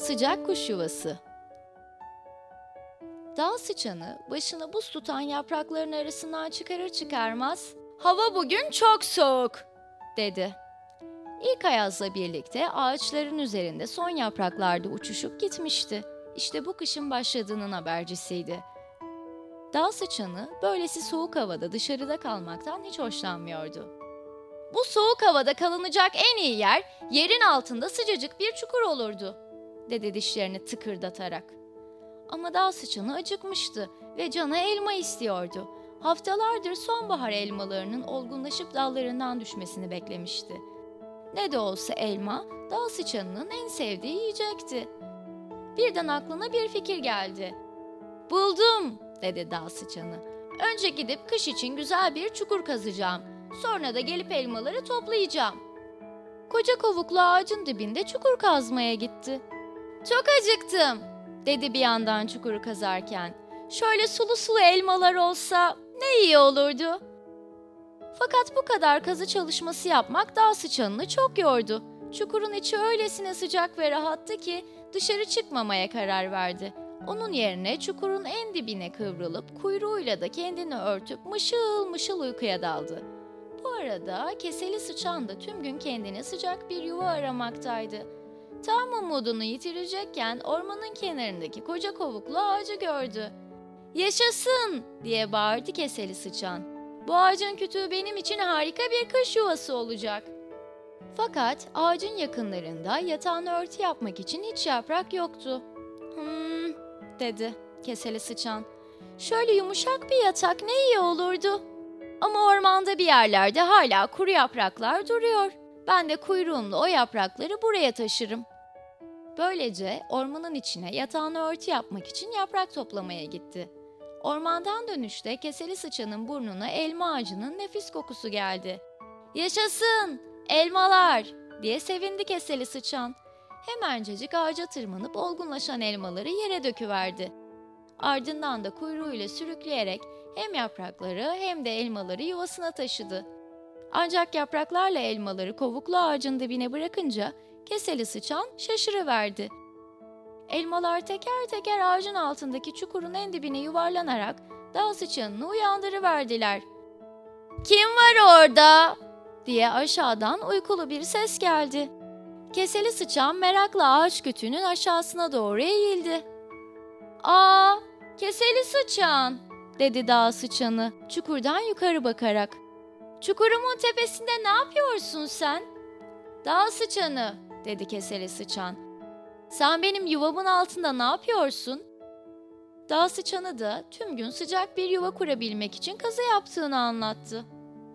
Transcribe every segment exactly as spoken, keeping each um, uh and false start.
Sıcak kuş yuvası. Dağ sıçanı başını buz tutan yaprakların arasından çıkarır çıkarmaz "Hava bugün çok soğuk," dedi. İlk ayazla birlikte ağaçların üzerinde son yapraklarda uçuşup gitmişti. İşte bu kışın başladığının habercisiydi. Dağ sıçanı böylesi soğuk havada dışarıda kalmaktan hiç hoşlanmıyordu. "Bu soğuk havada kalınacak en iyi yer, yerin altında sıcacık bir çukur olurdu," dedi dişlerini tıkırdatarak. Ama dağ sıçanı acıkmıştı ve canı elma istiyordu. Haftalardır sonbahar elmalarının olgunlaşıp dallarından düşmesini beklemişti. Ne de olsa elma, dağ sıçanının en sevdiği yiyecekti. Birden aklına bir fikir geldi. "Buldum," dedi dağ sıçanı. "Önce gidip kış için güzel bir çukur kazacağım. Sonra da gelip elmaları toplayacağım." Koca kovuklu ağacın dibinde çukur kazmaya gitti. "Çok acıktım," dedi bir yandan çukuru kazarken. "Şöyle sulu sulu elmalar olsa ne iyi olurdu." Fakat bu kadar kazı çalışması yapmak dağ sıçanını çok yordu. Çukurun içi öylesine sıcak ve rahattı ki dışarı çıkmamaya karar verdi. Onun yerine çukurun en dibine kıvrılıp kuyruğuyla da kendini örtüp mışıl mışıl uykuya daldı. Bu arada keseli sıçan da tüm gün kendine sıcak bir yuva aramaktaydı. Tam umudunu yitirecekken ormanın kenarındaki koca kovuklu ağacı gördü. "Yaşasın!" diye bağırdı keseli sıçan. "Bu ağacın kütüğü benim için harika bir kış yuvası olacak." Fakat ağacın yakınlarında yatağını örtü yapmak için hiç yaprak yoktu. "Hmm," dedi keseli sıçan. "Şöyle yumuşak bir yatak ne iyi olurdu. Ama ormanda bir yerlerde hala kuru yapraklar duruyor. Ben de kuyruğumla o yaprakları buraya taşırım." Böylece ormanın içine yatağını örtü yapmak için yaprak toplamaya gitti. Ormandan dönüşte keseli sıçanın burnuna elma ağacının nefis kokusu geldi. "Yaşasın! Elmalar!" diye sevindi keseli sıçan. Hemencecik ağaca tırmanıp olgunlaşan elmaları yere döküverdi. Ardından da kuyruğuyla sürükleyerek hem yaprakları hem de elmaları yuvasına taşıdı. Ancak yapraklarla elmaları kovuklu ağacın dibine bırakınca keseli sıçan şaşırıverdi. Elmalar teker teker ağacın altındaki çukurun en dibine yuvarlanarak dağ sıçanını uyandırıverdiler. "Kim var orada?" diye aşağıdan uykulu bir ses geldi. Keseli sıçan merakla ağaç kütüğünün aşağısına doğru eğildi. "Aa, keseli sıçan," dedi dağ sıçanı çukurdan yukarı bakarak. "Çukurumun tepesinde ne yapıyorsun sen?" "Dağ sıçanı," dedi keseli sıçan. "Sen benim yuvamın altında ne yapıyorsun?" Dağ sıçanı da tüm gün sıcak bir yuva kurabilmek için kazı yaptığını anlattı.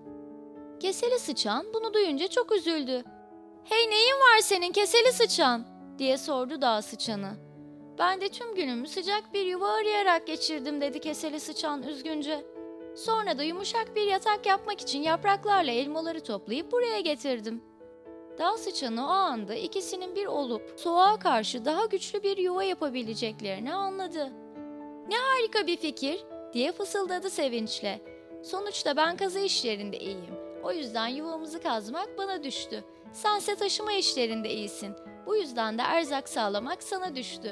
Keseli sıçan bunu duyunca çok üzüldü. "Hey, neyin var senin keseli sıçan?" diye sordu dağ sıçanı. "Ben de tüm günümü sıcak bir yuva arayarak geçirdim," dedi keseli sıçan üzgünce. "Sonra da yumuşak bir yatak yapmak için yapraklarla elmaları toplayıp buraya getirdim." Dağ sıçanı o anda ikisinin bir olup soğuğa karşı daha güçlü bir yuva yapabileceklerini anladı. "Ne harika bir fikir," diye fısıldadı sevinçle. "Sonuçta ben kazı işlerinde iyiyim. O yüzden yuvamızı kazmak bana düştü. Sense taşıma işlerinde iyisin. Bu yüzden de erzak sağlamak sana düştü.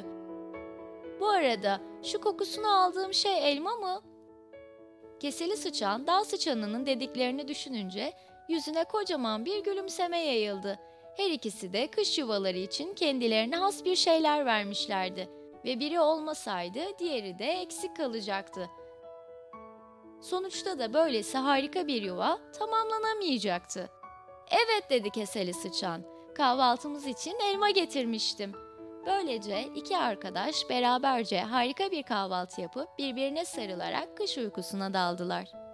Bu arada şu kokusunu aldığım şey elma mı?" Keseli sıçan dağ sıçanının dediklerini düşününce yüzüne kocaman bir gülümseme yayıldı. Her ikisi de kış yuvaları için kendilerine has bir şeyler vermişlerdi ve biri olmasaydı diğeri de eksik kalacaktı. Sonuçta da böylesi harika bir yuva tamamlanamayacaktı. "Evet," dedi keseli sıçan. "Kahvaltımız için elma getirmiştim." Böylece iki arkadaş beraberce harika bir kahvaltı yapıp birbirine sarılarak kış uykusuna daldılar.